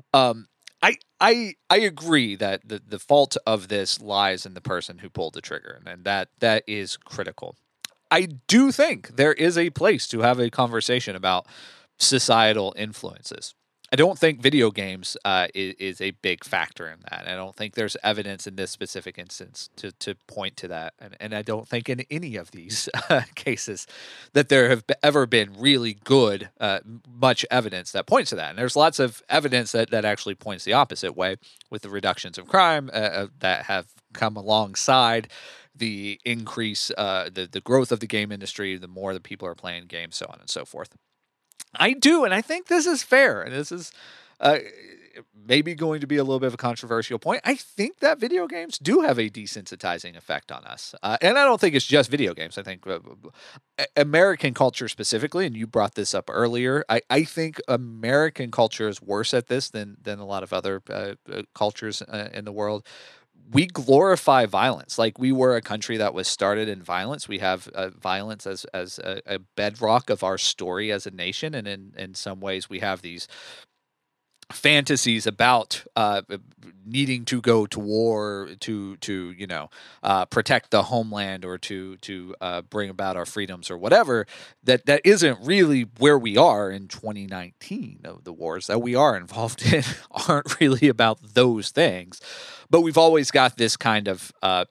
I agree that the fault of this lies in the person who pulled the trigger, and that is critical. I do think there is a place to have a conversation about societal influences. I don't think video games is a big factor in that. I don't think there's evidence in this specific instance to point to that. And I don't think in any of these cases that there have ever been really good, much evidence that points to that. And there's lots of evidence that actually points the opposite way with the reductions of crime that have come alongside the increase, the growth of the game industry, the more that people are playing games, so on and so forth. I do, and I think this is fair, and this is maybe going to be a little bit of a controversial point. I think that video games do have a desensitizing effect on us, and I don't think it's just video games. I think American culture specifically, and you brought this up earlier, I think American culture is worse at this than a lot of other cultures in the world. We glorify violence. Like we were a country that was started in violence. We have violence as a bedrock of our story as a nation. And in some ways we have these fantasies about needing to go to war to protect the homeland or to bring about our freedoms or whatever, that isn't really where we are in 2019. Of the wars that we are involved in aren't really about those things, but we've always got this kind of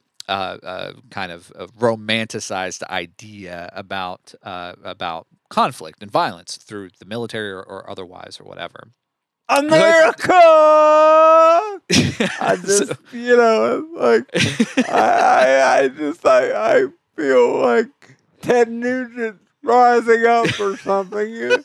romanticized idea about conflict and violence through the military or otherwise or whatever. America! I just, I feel like Ted Nugent rising up or something.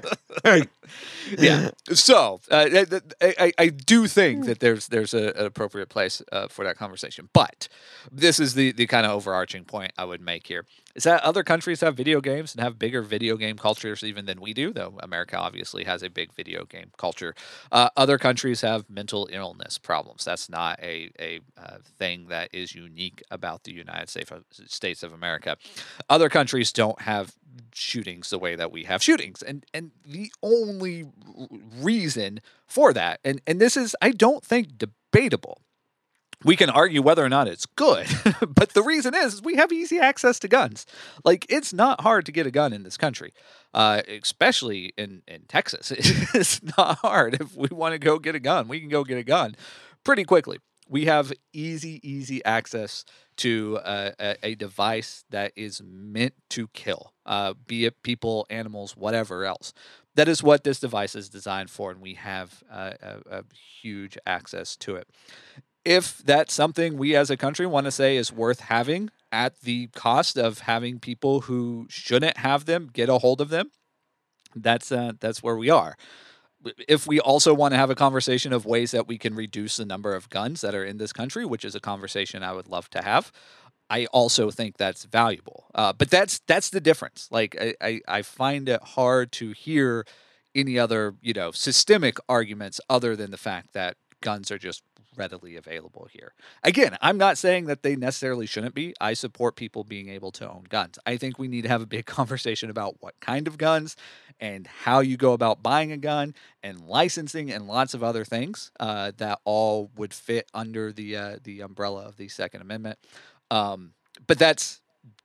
Yeah. So I do think that there's an appropriate place for that conversation. But this is the kind of overarching point I would make here, is that other countries have video games and have bigger video game cultures even than we do, though America obviously has a big video game culture. Other countries have mental illness problems. That's not a thing that is unique about the United States of America. Other countries don't have shootings the way that we have shootings, and the only reason for that, and this is, I don't think, debatable. We can argue whether or not it's good, but the reason is we have easy access to guns. Like, it's not hard to get a gun in this country, especially in Texas. It's not hard. If we want to go get a gun, we can go get a gun pretty quickly. We have easy access to a device that is meant to kill, be it people, animals, whatever else. That is what this device is designed for, and we have a huge access to it. If that's something we as a country want to say is worth having at the cost of having people who shouldn't have them get a hold of them, that's where we are. If we also want to have a conversation of ways that we can reduce the number of guns that are in this country, which is a conversation I would love to have, I also think that's valuable. But that's the difference. Like, I find it hard to hear any other, systemic arguments other than the fact that guns are just readily available here. Again, I'm not saying that they necessarily shouldn't be. I support people being able to own guns. I think we need to have a big conversation about what kind of guns and how you go about buying a gun and licensing and lots of other things that all would fit under the umbrella of the Second Amendment. But that's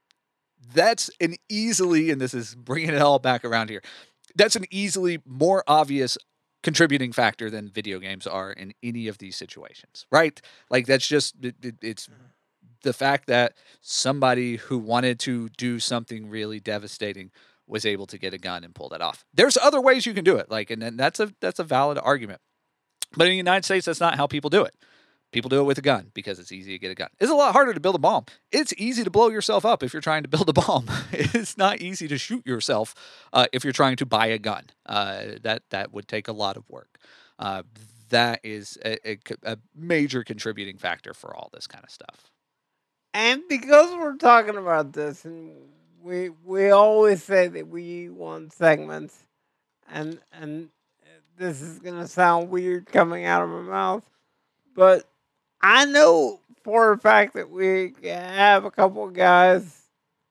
an easily, and this is bringing it all back around here, that's an easily more obvious contributing factor than video games are in any of these situations, right? Like, that's just, it's the fact that somebody who wanted to do something really devastating was able to get a gun and pull that off. There's other ways you can do it, like, and that's a valid argument. But in the United States, that's not how people do it. People do it with a gun because it's easy to get a gun. It's a lot harder to build a bomb. It's easy to blow yourself up if you're trying to build a bomb. It's not easy to shoot yourself if you're trying to buy a gun. That would take a lot of work. That is a major contributing factor for all this kind of stuff. And because we're talking about this, and we always say that we want segments, and this is gonna sound weird coming out of my mouth, but I know for a fact that we have a couple of guys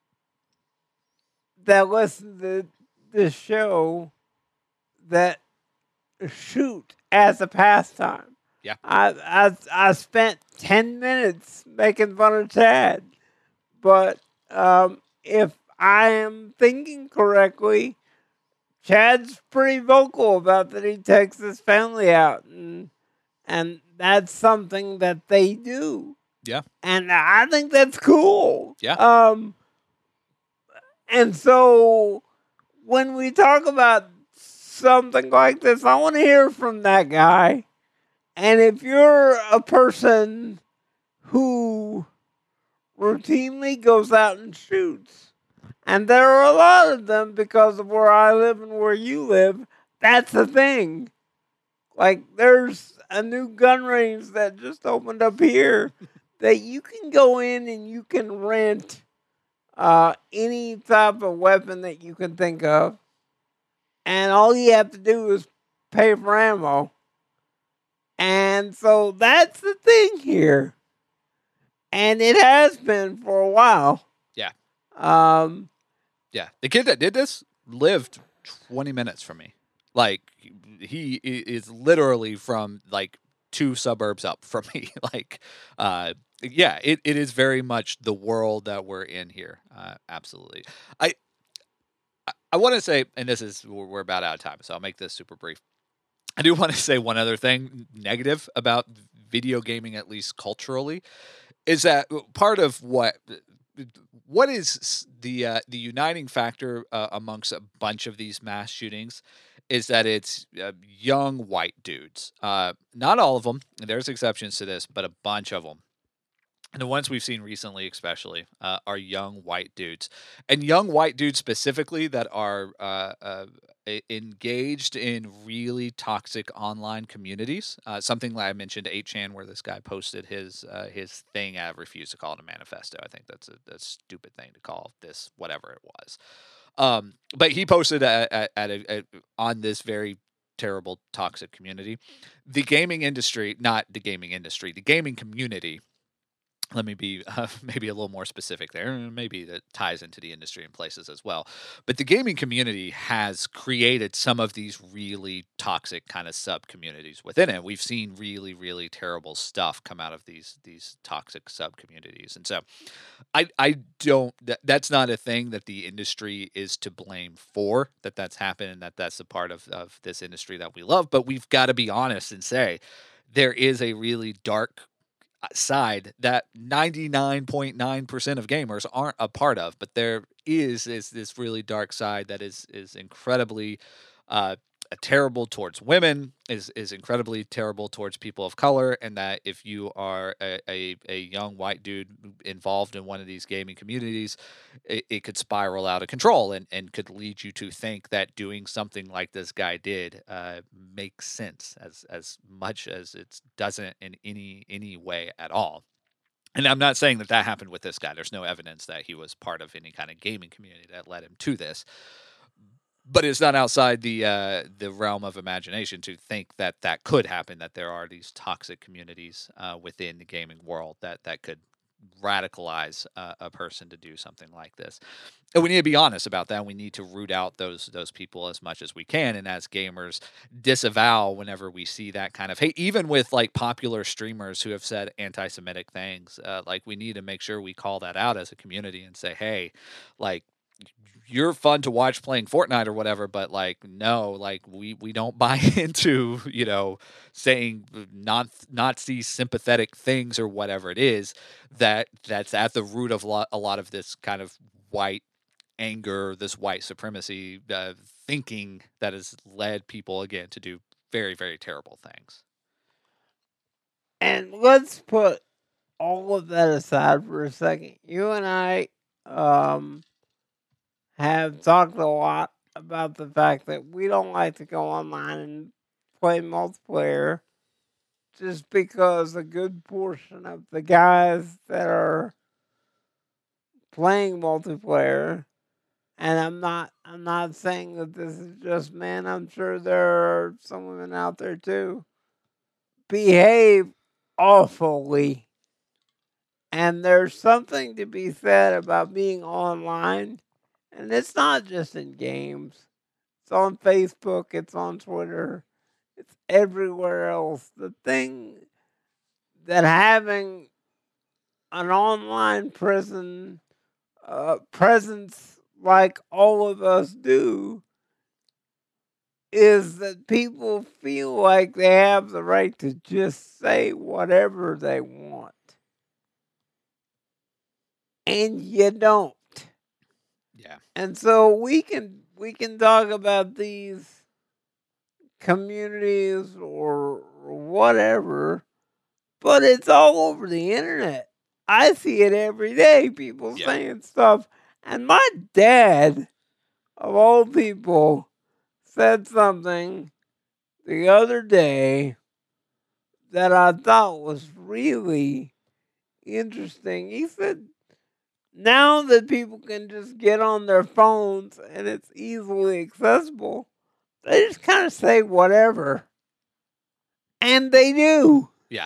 that listen to this show that shoot as a pastime. Yeah. I spent 10 minutes making fun of Chad, but if I am thinking correctly, Chad's pretty vocal about that he takes his family out, and that's something that they do. Yeah. And I think that's cool. Yeah. And so when we talk about something like this, I want to hear from that guy. And if you're a person who routinely goes out and shoots, and there are a lot of them because of where I live and where you live, that's the thing. Like, there's a new gun range that just opened up here that you can go in and you can rent any type of weapon that you can think of. And all you have to do is pay for ammo. And so that's the thing here. And it has been for a while. Yeah. Yeah. The kid that did this lived 20 minutes from me. Like, he is literally from like 2 suburbs up from me. Like, yeah, it is very much the world that we're in here. Absolutely. I want to say, and this is, we're about out of time, so I'll make this super brief. I do want to say one other thing negative about video gaming, at least culturally, is that part of what is the uniting factor amongst a bunch of these mass shootings is that it's young white dudes. Not all of them. There's exceptions to this, but a bunch of them. And the ones we've seen recently, especially, are young white dudes, and young white dudes specifically that are engaged in really toxic online communities. Something like I mentioned, 8chan, where this guy posted his thing. I refuse to call it a manifesto. I think that's a stupid thing to call this, whatever it was. But he posted on this very terrible toxic community. The gaming industry, not the gaming industry, the gaming community. Let me be maybe a little more specific there. Maybe that ties into the industry in places as well. But the gaming community has created some of these really toxic kind of sub communities within it. We've seen really, really terrible stuff come out of these toxic sub communities. And so I don't, that's not a thing that the industry is to blame for, that's happened, and that's a part of this industry that we love. But we've got to be honest and say there is a really dark side that 99.9% of gamers aren't a part of, but there is this really dark side that is incredibly terrible towards women, is incredibly terrible towards people of color, and that if you are a young white dude involved in one of these gaming communities, it could spiral out of control and could lead you to think that doing something like this guy did makes sense as much as it doesn't in any way at all. And I'm not saying that happened with this guy. There's no evidence that he was part of any kind of gaming community that led him to this. But it's not outside the realm of imagination to think that could happen, that there are these toxic communities within the gaming world that could radicalize a person to do something like this. And we need to be honest about that. We need to root out those people as much as we can. And as gamers, disavow whenever we see that kind of hate, even with like popular streamers who have said anti-Semitic things. Like, we need to make sure we call that out as a community and say, hey, like, you're fun to watch playing Fortnite or whatever, but like, no, like we don't buy into, saying Nazi sympathetic things or whatever it is that's at the root of a lot of this kind of white anger, this white supremacy thinking that has led people again to do very, very terrible things. And let's put all of that aside for a second. You and I, have talked a lot about the fact that we don't like to go online and play multiplayer just because a good portion of the guys that are playing multiplayer, and I'm not saying that this is just men, I'm sure there are some women out there too, behave awfully. And there's something to be said about being online. And it's not just in games. It's on Facebook. It's on Twitter. It's everywhere else. The thing that having an online presence like all of us do is that people feel like they have the right to just say whatever they want. And you don't. Yeah. And so we can talk about these communities or whatever, but it's all over the internet. I see it every day, people saying stuff. And my dad, of all people, said something the other day that I thought was really interesting. He said, now that people can just get on their phones and it's easily accessible, they just kind of say whatever. And they do. Yeah.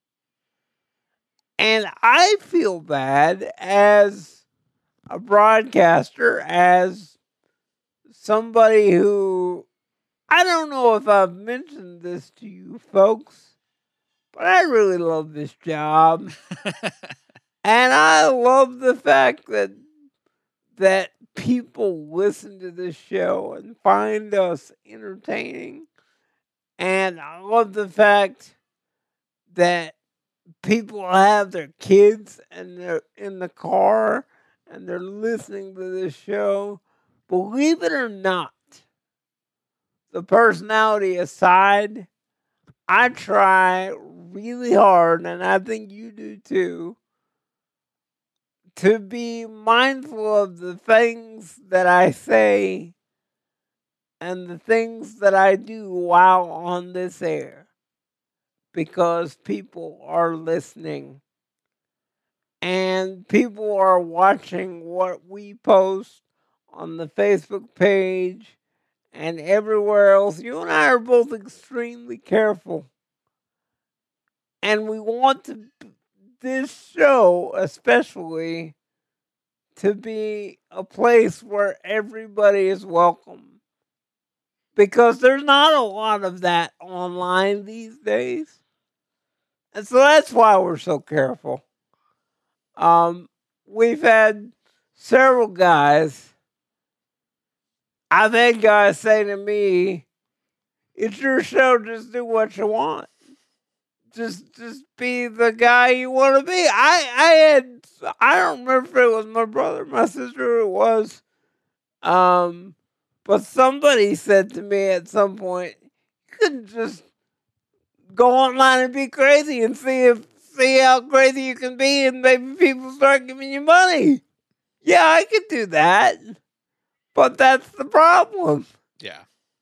And I feel bad as a broadcaster, as somebody who I don't know if I've mentioned this to you folks, but I really love this job. And I love the fact that people listen to this show and find us entertaining. And I love the fact that people have their kids and they're in the car and they're listening to this show. Believe it or not, the personality aside, I try really hard, and I think you do too, to be mindful of the things that I say and the things that I do while on this air, because people are listening and people are watching what we post on the Facebook page and everywhere else. You and I are both extremely careful, and we want this show especially to be a place where everybody is welcome, because there's not a lot of that online these days. And so that's why we're so careful. We've had several guys. I've had guys say to me, "It's your show, just do what you want. Just be the guy you want to be." I don't remember if it was my brother, my sister, it was. But somebody said to me at some point, "You couldn't just go online and be crazy and see how crazy you can be, and maybe people start giving you money." Yeah, I could do that, but that's the problem. Yeah.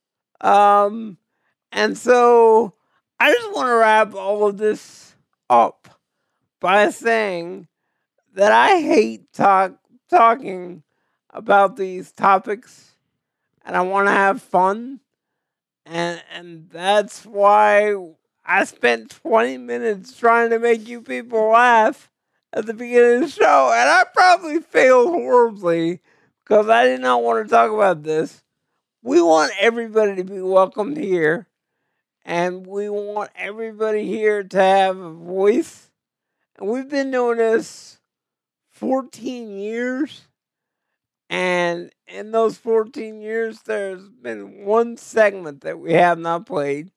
And so I just want to wrap all of this up by saying that I hate talking about these topics, and I want to have fun, and that's why I spent 20 minutes trying to make you people laugh at the beginning of the show, and I probably failed horribly because I did not want to talk about this. We want everybody to be welcomed here, and we want everybody here to have a voice. And we've been doing this 14 years, and in those 14 years, there's been one segment that we have not played.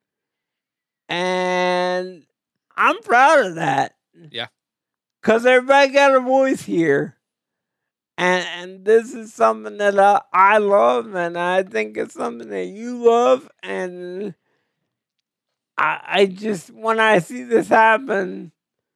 And I'm proud of that. Yeah. Because everybody got a voice here. And this is something that I love, and I think it's something that you love. And I just, when I see this happen,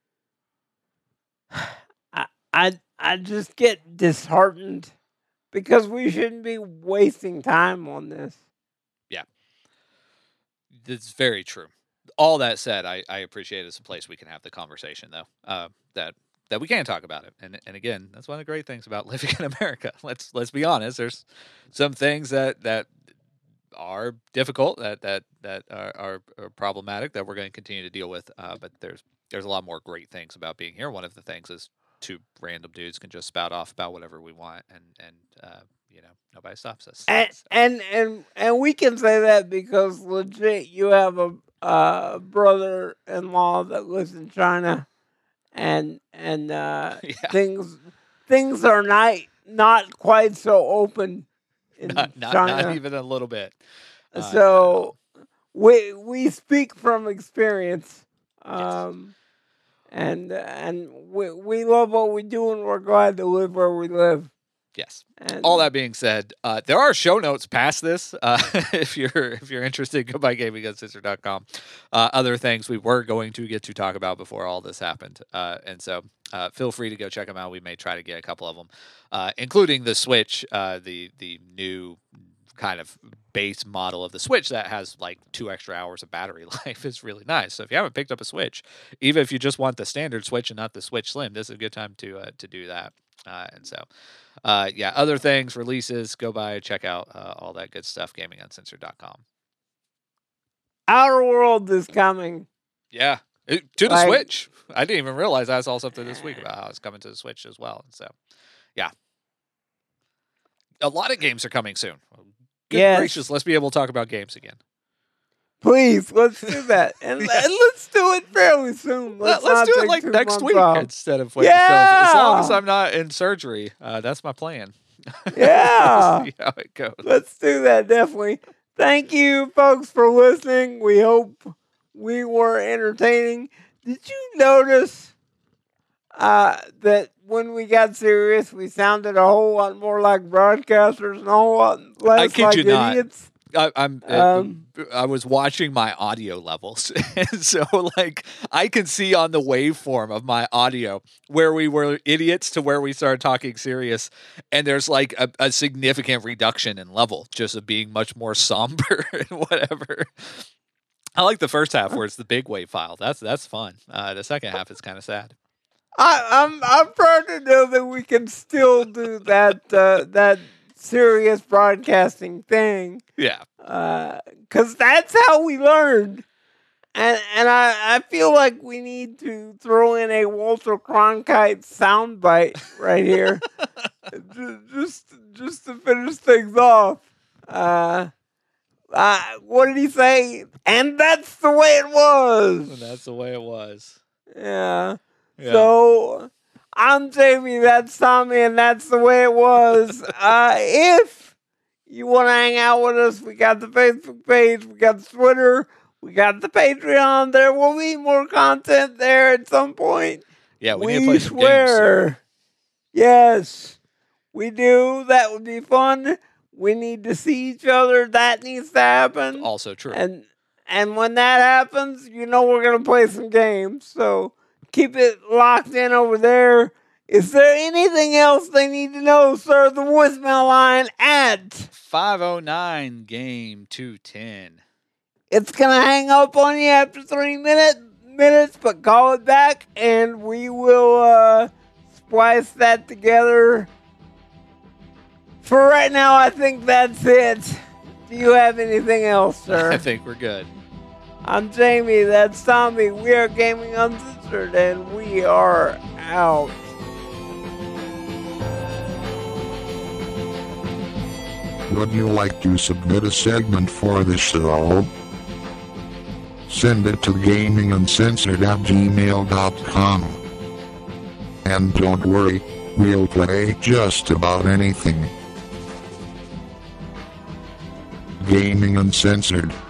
I just get disheartened, because we shouldn't be wasting time on this. Yeah. That's very true. All that said, I appreciate it's a place we can have the conversation, though, that we can talk about it. And again, that's one of the great things about living in America. Let's be honest. There's some things that are difficult, that are problematic, that we're going to continue to deal with. But there's a lot more great things about being here. One of the things is two random dudes can just spout off about whatever we want, and nobody stops us. And we can say that because legit, you have a brother-in-law that lives in China, and yeah. things are not quite so open in China. Not even a little bit. So we speak from experience. Yes. And we love what we do, and we're glad to live where we live. Yes. And all that being said, there are show notes past this. If you're interested, go by gamingunsister.com. Other things we were going to get to talk about before all this happened. And so feel free to go check them out. We may try to get a couple of them, including the Switch, the new kind of base model of the Switch that has like 2 extra hours of battery life. Is really nice. So if you haven't picked up a Switch, even if you just want the standard Switch and not the Switch Slim, this is a good time to do that. And so, other things, releases, go by, check out all that good stuff, gaminguncensored.com. Outer World is coming. Yeah, to the Switch. I didn't even realize I saw something this week about how it's coming to the Switch as well. And so, yeah. A lot of games are coming soon. Yes. gracious, let's be able to talk about games again. Please, let's do that. And let's do it fairly soon. Let's not do it take like 2 next months week off. instead of waiting. Yeah! As long as I'm not in surgery, that's my plan. Yeah. See how it goes. Let's do that, definitely. Thank you, folks, for listening. We hope we were entertaining. Did you notice that when we got serious, we sounded a whole lot more like broadcasters and a whole lot less I kid like you not. idiots? I was watching my audio levels, and so like I can see on the waveform of my audio where we were idiots to where we started talking serious, and there's like a significant reduction in level just of being much more somber and whatever. I like the first half where it's the big wave file. That's fun. The second half is kind of sad. I'm proud to know that we can still do that serious broadcasting thing. Yeah. Because that's how we learned. And I feel like we need to throw in a Walter Cronkite soundbite right here. just to finish things off. What did he say? And that's the way it was. And that's the way it was. Yeah. So, I'm Jamie, that's Tommy, and that's the way it was. If you want to hang out with us, we got the Facebook page, we got the Twitter, we got the Patreon. There will be more content there at some point. Yeah, we need to play some games soon. Yes, we do. That would be fun. We need to see each other. That needs to happen. Also true. And when that happens, you know we're going to play some games. So keep it locked in over there. Is there anything else they need to know, sir? The voicemail line at 509 game 210. It's going to hang up on you after 3 minutes, but call it back and we will splice that together. For right now, I think that's it. Do you have anything else, sir? I think we're good. I'm Jamie, that's Tommy. We are Gaming Uncensored, and we are out. Would you like to submit a segment for the show? Send it to gaminguncensored@gmail.com. And don't worry, we'll play just about anything. Gaming Uncensored.